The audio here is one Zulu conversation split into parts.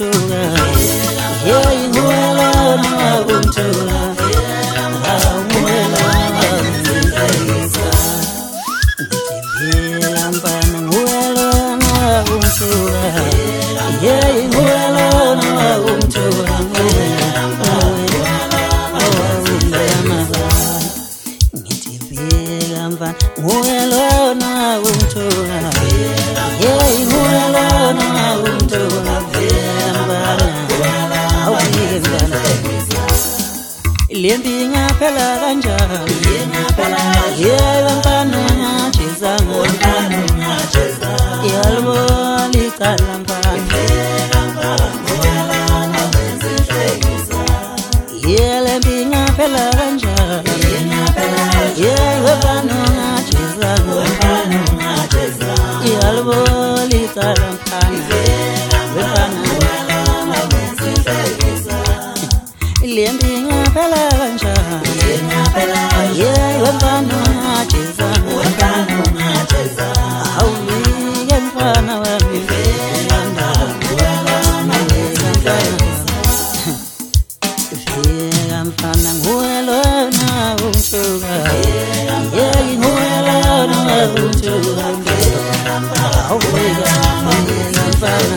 umthuka yeah nguwelona umthuka nguwelona ngithembela mfana nguwelona umthuka yeah nguwelona umthuka ngithembela mfana nguwelona umthuka yeah nguwelona umthuka Lembi ngaphela kanjani yeah mfana ngajezanga yalibona icala mfana yeah lembi ngaphela kanjani yeah mfana ngajezanga yalibona icala mfana Lembi ngaphela kanjani yeah mfana ngajezanga awulike mfana wami mfana nguwelona umthuka yeah nguwelona umthuka awulike mfana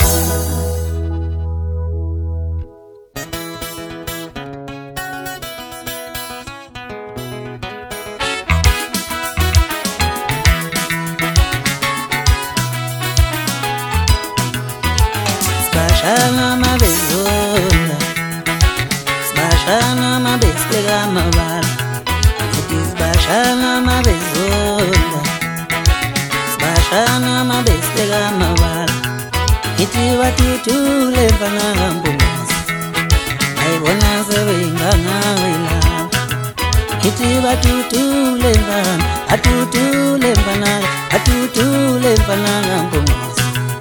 Sbashana mabezonda Sbashana mabeslega mabala Sbashana mabezonda Sbashana mabeslega mabala Iti watutule mfana mbungas Aibona sewenga ngawela Iti watutule mfana Atutule mfana mbungas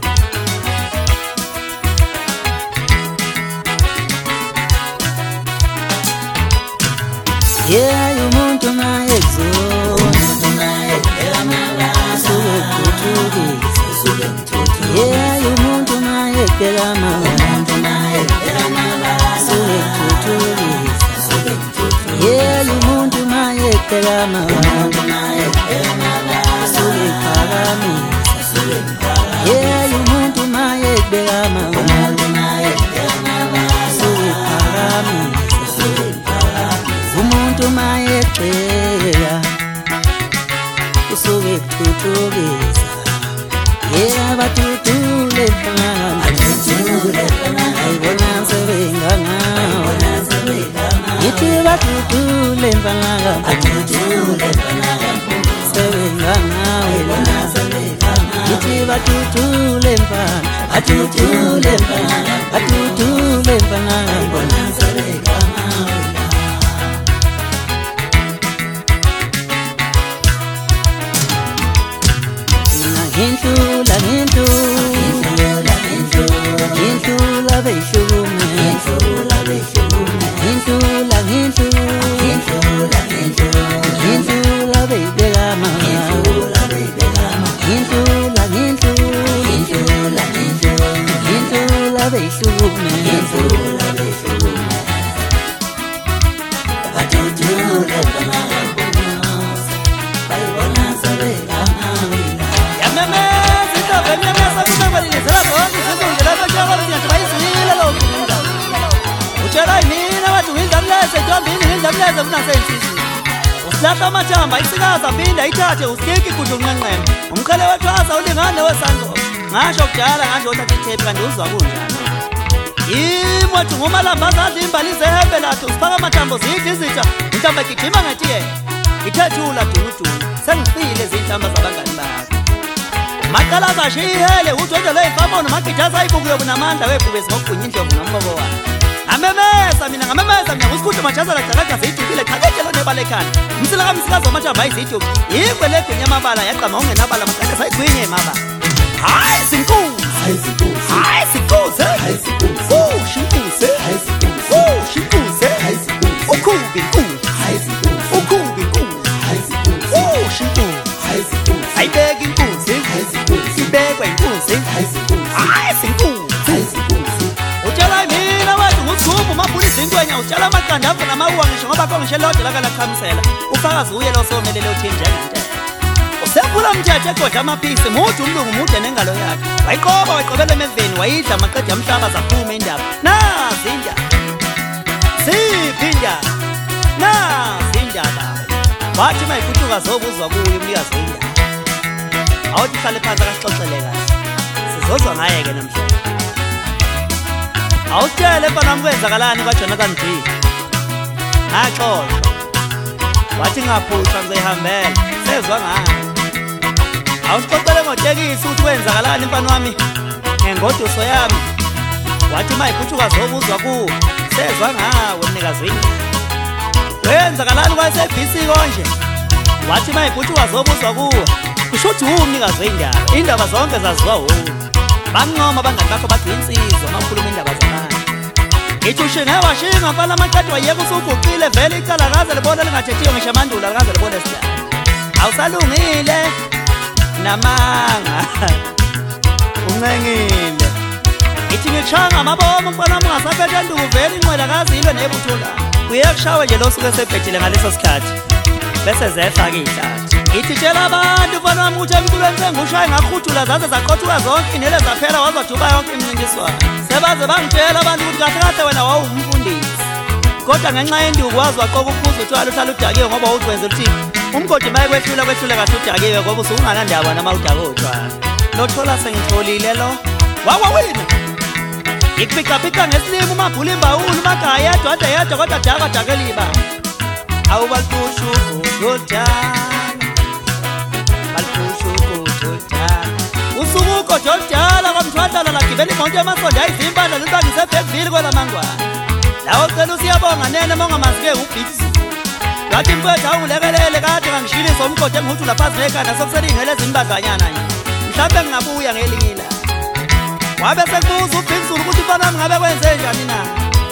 Yeah, umuntu mayezona suke kuthukisa yeah umuntu mayekela mama suke kuthukisa yeah umuntu mayekela mama suke phakamisa yeah umuntu mayekela mama suke phakamisa umuntu mayecela usuke kuthuthukisa yeah bathuthule mfana ayibona sebenga ngawe yithi bathuthule mfana sebenga ngawe yithi bathuthule mfana bathuthule mfana Intula beshume Intula bebelama Intula beshume Usilahla amathamba isikaza aphinda ithathe usikiki kudunqenqema umkhele wethwasa ulingane wesango ngasho kudala ngasho uthatha ithepe kanti uzwa kunjani imoto ngomalamba adla imbali zehembe lathu sifaka amathambo zidla izitha mhlawumbe gijima ngetiye ithethula dunudu sengifile izinhlamba zabangani bakho maqala zashihele udwendele ifamo nomagitaza ibuku yobunamandla webhubesi ngokugunya indlovu nombobo wakhe ngamemeza mina usikhude majaza la galaga zidukile khakeke lo nebalekhana umsila kamsikazi wamathamba ayiziduk yikwe legunya amabala yaqama ungenabala makade sayigwinye maba hayi sinkuzi hayi sinkuzi shinkuzi shinkuzi ukhubi ukhubi shinkuzi ayibeka inkunzi ibekwa inkunzi hayi sinkuzi intwenya utshala amaqanda avuna amawuwa ngisho ngoba kongishelodwa lakalaqhamisela ufakazi uye lo somelele uthini njengentela usephula umthetho egodla amaphisi mude umlungu mude nengalo yakhe wayiqoba wayiqobela emeveni wayidla amaqeda amhlaba zaphuma indaba nazi indaba ziphi indaba nazi indaba wathi mayiphucuka zobuzwa kuye umnikazi wendaba awuthi hlale phansi akasixoxele kahle sizozwa ngaye-ke namhlanje awutshele mfana wami kwenzakalani kwaJonathan D ngaxoxa wathi ngaphushwa ngizihambela sezwa ngayo awusixoxele ngotekisi ukuthi kwenzakalani mfana wami ngengoduso yami wathi mayiphucuka zobuzwa kuwe sezwa ngawo mnikazi wendaba kwenzakalani kwaSABC konje wathi mayiphucuka zobuzwa kuwe kusho ukuthi umnikazi wendaba indaba zonke zaziwa wuwe banqoma abangani bakho bathi insizwa mawukhuluma indaba zamanje ngithi ushinge washinga mfana amaqeda wayeka usuguqile vele icala akaze libona lingathethiyo ngisho amandulo akaze libone sidala awusalungile namanga uncengile ngithi ngikushaya ngamabomo mfana wami ungasaphethe nduku vele inqwela akazilwe nebuthula uye kushawe nje lo suke sephethile ngaleso sikhathi bese zehla-ke iy'hlathi ngithi tshela abantu mfana wami ukuthi emculweni sengushaye ngakhuthula zaze zaqothuka zonke inele zaphela wazoduba yonke imincintiswano sebaze bangitshela abantu ukuthi kahle kahle wena wawumfundisi kodwa ngenxa yenduku wazi waqoka ukubuza uthwala uhlala udakiwe ngoba wawuzwenzela ukuthi umgodi maye kwehlule kahle udakiwe ngoba usunganandaba nama udake utshwala lothola sengitholile lo wawawina ngikuphicaphica ngesilimo umabhula imbawula umagaya yedwa kodwa dakeliba awubalipushu kudodana usuku ugodo oludala kwamthwadlala lagibela imoto yamasondo ayizimpandla zibangise ebhekville kwelamangwana lawo cela usiyabonga nene ma ungamazi-ke ubhiksi wathi mfethu awungilekelele kade ngangishilisa umgodi engihutula phansi nekhanda sokuselingele ezimbadlanyana nje mhlawumbe ngingabuya ngelinye ilanga wabe sekubuza ubhiksulu ukuthi mfana wami ngabe kwenze njani na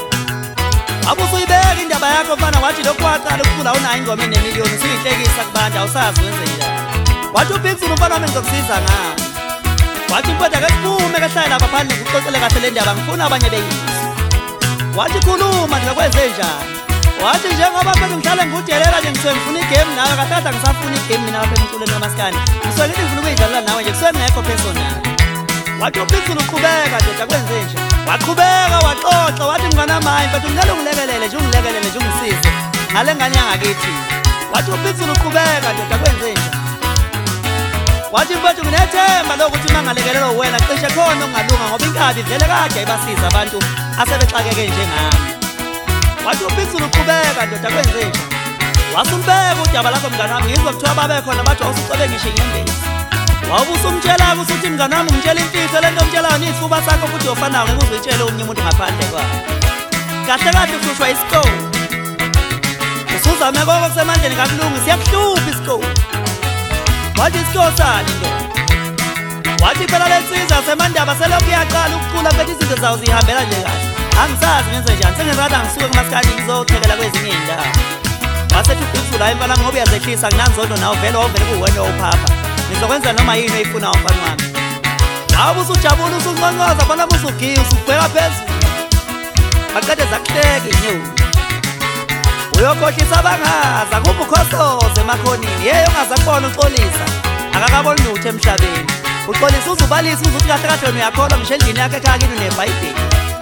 wabe usuyibeka indaba yakho mfana wathi lokhu waqala ukucula awunayo ingoma enemiliyoni usuyihlekisa kubantu awusazi wenzeni wathi ubhiksulu mfana wami ngizokusiza ngani wathi mfethu ake siphume kehlale lapha phandle ngikuxoxele kahle le ndaba ngifuna abanye beyizwe wathi khuluma ngikwenze njani wathi njengoba mfethu ngihlale ngikudelela nje ngisuke ngifuna igame nawe kahlahla ngisafuna igame mina lapha emculweni kamaskandi ngisuke ngithi ngifuna ukuyidlalela nawe nje kusuke ngekho personal wathi ubhiksulu uqhubeka ndoda kwenze nje waqhubeka waxoxa wathi mnganamayi mfethu ngicela ungilekelele nje ungisize ngale ngane yangakithi wathi ubhiksulu uqhubeka ndoda kwenze nje wathi mfethu nginethemba lokuthi uma ngalekelelwa wena cishe khona okungalunga ngoba inkabi vele kade ayibasiza abantu asebexakeke njengami wathi ubhiksulu uqhubeka ndoda kwenze nje wasumbeka udaba lakho mngani wami ngizwa kuthiwa babekhona bathi wawusucebe ngisho inyembezi wawubusumtshela-ke usuthi mngani wami ngitshela imfihlo lento omtshelayo niyisifuba sakho futhi yofanayo ngeke uzuyitshele omunye umuntu ngaphandle kwayo kahle kahle uhlushwa isikole usuzame konke kusemandleni kakulungi siyakuhlupha isikole wathi isikole sani ndoda wathi phela le nsizwa semandaba selokhu iyaqala ukucula mfethu izinto zawo zihambela nje kahle angisazi ngenze njani sengizakade angisuke kumasikandi ngizothekela kwezinye iy'ndawo wasethi ubhiksulu hayi mfana ngoba uyazehlisa kunanzondo nawo vele wawuvele kuwena owuphapha ngizokwenza noma yini oyifunayo mfana wami awube usujabula usunconcoza fana usugiya usubheka phezulu baqede zakuhleka inyoni uyokhohlisa abangazi akuphi ukhosoze emakhonini yeyo ongaze akubona uxolisa akakaboni lutho emhlabeni uxolisa uzubalisa uzuthi kahle kahle wena uyakholwa ngisho endlini yakhe ekhaya kini unebhayibheli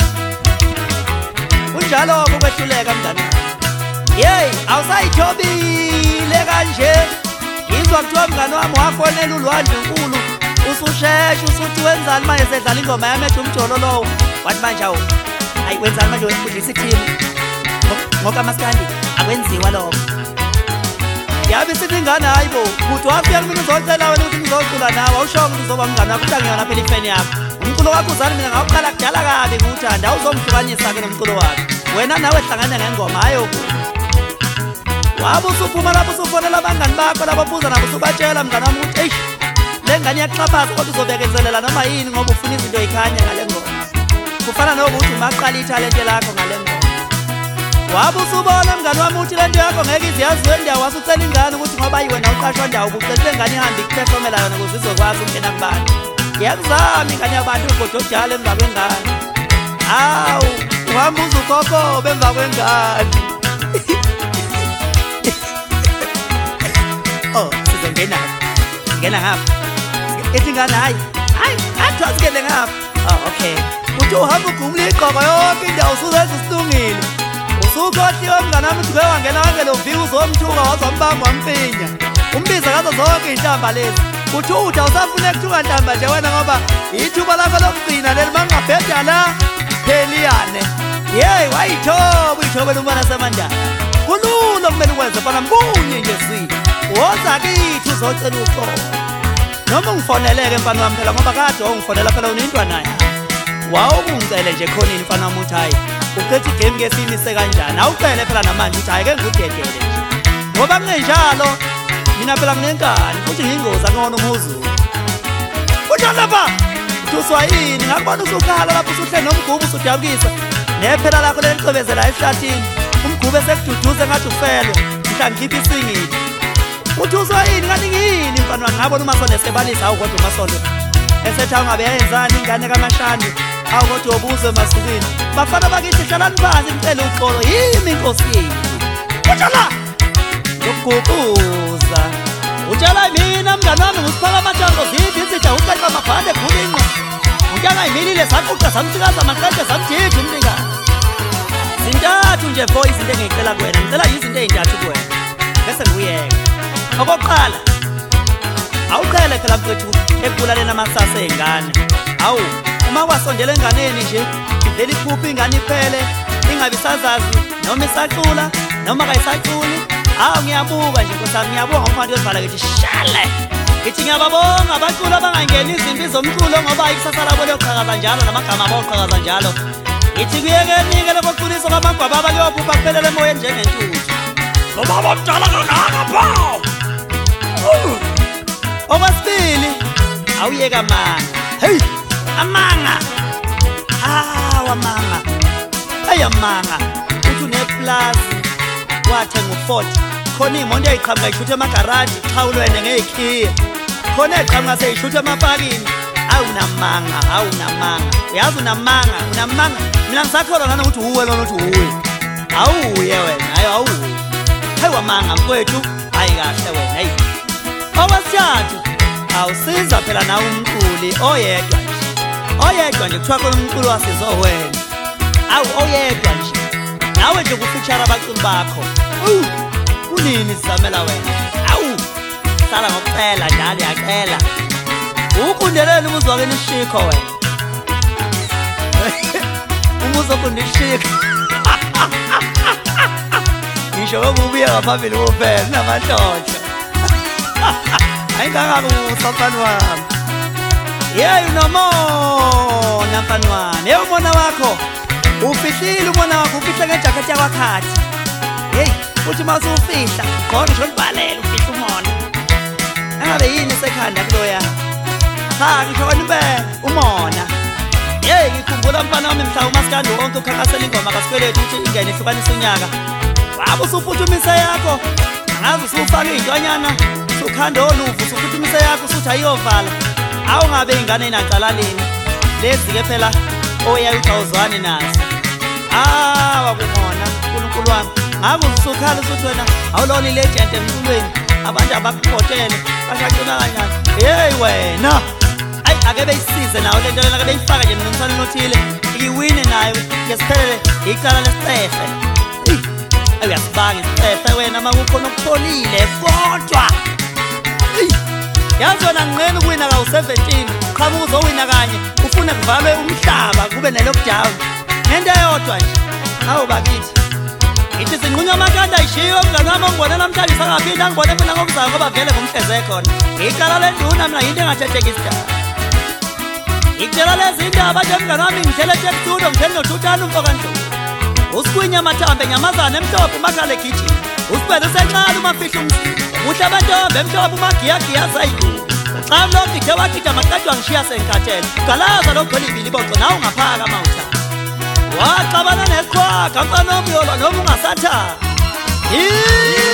kunjalo-ke ukwehluleka mngani yeyi awusayithobile kanje ngizwa kuthiwa mngani wami wafonela ulwandle nkulu usushesha usuthi wenzani manje sedlala ingoma yami ethi umjolo lowo wathi manje awu hayi wenzani manje wefundisa ithimu ngokamaskandi akwenziwa lokho yabe sithi ingane hayi bo kuthi wafika kumina uzocela wena ukuthi ngizocula nawe awushongo ukuthi uzoba mngani wakho ukuthi angiyona phela ifeni yakho umculo wakho uzani mina ngawuqala kudala kabi ngiwuthanda awuzongihlukanisa-ke nomculo wakho wena nawe hlangane ngengoma hayo wabe usuphuma lapho usufonela abangani bakho labo buza nabo usubatshela mngani wami ukuthi eish le ngane iyakuxhaphaza kodwa uzobekezelela noma yini ngoba ufuna izinto yikhanya ngale ngoma kufana nokuthi umaqala ithalente lakho ngale ngoma wabe usubona mngani wami ukuthi lento yakho ngeke iziyaziwe ndawo wasucela ingane ukuthi ngoba yiwena uqashwa ndawo kucela ingane ihambe ikuphefomela yona ukuze izokwazi ukungena kubantu ngiyakuzama ingane yabantu ugodo ojala emva kwengane hawu uhamba uzukhokho bemva kwengane. Oh, sizongena ngena ngapha. Ethi ngane hayi athi asikele ngapha. Oh, okay. Uthi uhamba ugumula iqoqo yonke indawo usuzenza isilungile. Usukhohliwe mngane wami uthi wangena ngalo viki uzomthuka wazombamba wamfinya. Umbiza ngazo zonke ihlamba lezi. Uthi awusafuna ukuthuka hlamba nje wena ngoba ithuba lakho lokugcina leli mangabheda la pheliyane. Hey, uyithobela umntwana semandala. Kulula kumele ukwenze fana mbunye nje sisi. Woza kithi uzocela uxolo. Noma ungifoneleke mfana wami phela ngoba kade ungifonela phela unintwana naye. Wawungicele nje khonini mfana wami uthi hayi uqethe igame ke simise kanjani. Awucele phela namanje uthi hayi ke ngikudedele nje. Ngoba kungenjalo mina phela nginenkani futhi ngingoza ngona umhuzulu. Uthi lapha uthuswa yini ngakubona usukhala lapho usuhle nomgubu usudabukisa. Nephela lakho lencebezela ehlathini. Umgube sekududuze ngathi ufelwe. Mhla ngikhipha isingile. Uthuswa yini kanti ngiyini mfana wami ngabona uMasondo esebalisa awukodwa uMasondo. Esetha ungabe yenzani ingane kaMashandi. Awukodwa obuze masukini. Bafana bakithi hlalani phansi ngicela uxolo yimi inkosi yini. Uthala ukuguquza. Uthala mina mngane wami ngisiphaka amathango zithi isitha uqeqa amabhande ekhulini. Untanga imilile saquqa samsikaza amaqede samjija umlingane. Zintathu nje boy izinto engicela kuwena. Ngicela izinto ezintathu kuwena. Bese ngiyeka. Okokuqala awuqhele phela mfethu ekubulaleni amasasa ezingane. Awu uma kwasondela enganeni nje ivela iphupha ingane iphele ingabe isazazi noma isaqula noma kayisaquli. Awu ngiyabuka nje nkosami ngiyabonga umfana uyovala ngithi shale. Ngithi ngiyababonga abaculi abangangeni izimpi zomculo ngoba ikusasa labo liyoqhakaza njalo namagama abayoqhakaza njalo. Ngithi kuyekenike lokuqulisa kwamagwaba abakuyophupha kuphelele emoyeni njengentuthu. Nobaba omdala kangaka pho. Okwesibili awuyeka amanga. Hey amanga. Amanga. Hey amanga. Uthi uneplazi wathenga u40. Khona imoto eyiqhamuka ishuthe emagaraji xhawulwene ngekhiya. Khona eqhamuka seyishuthe emapakini. Awunamanga. Uyazi unamanga. Mina ngisakholwa ngani ukuthi uwe lona uthi uwe. Awuye wena, hayi awuye. Hey wamanga mfowethu, hayi kahle wena. Hey. Okwesithathu awusiza phela nawe umculi oyedwa nje. Oyedwa nje kuthiwa khona umculi wasizo wena. Awu oyedwa nje. Nawe nje kufeature abaculi bakho. Kunini sizamela wena? Awu sala ngokucela njalo yacela. Ukundelele umuzi wakhe nishikho wena. Umuzi wakhe nishikho. Ngisho ngobuya ngaphambili kuphela namathotsho. Ayingakabi usafana wami. Hey unomona mfana wami. Hey umona wakho. Ufihlile umona wakho ufihla ngejacket yakwakhathi. Hey uthi mase ufihla khona ngisho ngibhalela ufihla umona. Angabe yini sekhanda kuloya. Cha ngisho wena umona. Hey ngikhumbula mfana wami mhla umaskandi wonke ukhankasela ingoma kaSikweletu uthi ingene ihlukanisa unyaka. Wabo usuphuthumisa yakho. Angazi usufaka izintwanyana. Ukhanda oluvu usuphuthumisa yakho usuthi ayiyovala. Awungabe ingane inaqalalini. Lezi ke phela oyayithawuzwane nazo. Wakumona uNkulunkulu wami. Ngabe usukhala usuthi wena awulona ilegend emculweni. Abantu abakuphotele bashaqina kanjani. Hey wena. Ayi ake beyisize nawo lento lena ake beyifaka nje nomsana nothile. Iwine nayo ngesiphelele icala lesicefe. Uyasibanga isicefe wena makukhona ukutholile kodwa. Yazi wena nginqena ukuwina ka17 qhamuka uzowina kanye ufuna kuvalwe umhlaba kube ne-lockdown ngento eyodwa nje. Hawu bakithi ngithi sinqunywa amakanda ayishiyo mngane wami ongibone namhlanje sangaphinde angibone mina ngokuzayo ngoba vele ngumhleze khona. Icala lenduna mina yinto engathetheki isidaba. Ngikutshela lezi ndaba nje mngane wami ngihlele eThekwini ngithele noThutana umfokandlovu. Usigwinya amathambe nyamazana emhlophe umakhala egijini. Usibele usenqala umafihla umzimba. Uhle abantombe emhlophe umagiyagiya zayidu. Xa lokhu ithe wakhitha amaqedwa ngishiya senkhathele. Galaza lokugcwele ibili boco nawe ungaphaka amawutha. Waxabana neqhwaga mfana omyolo noma ungasathanga.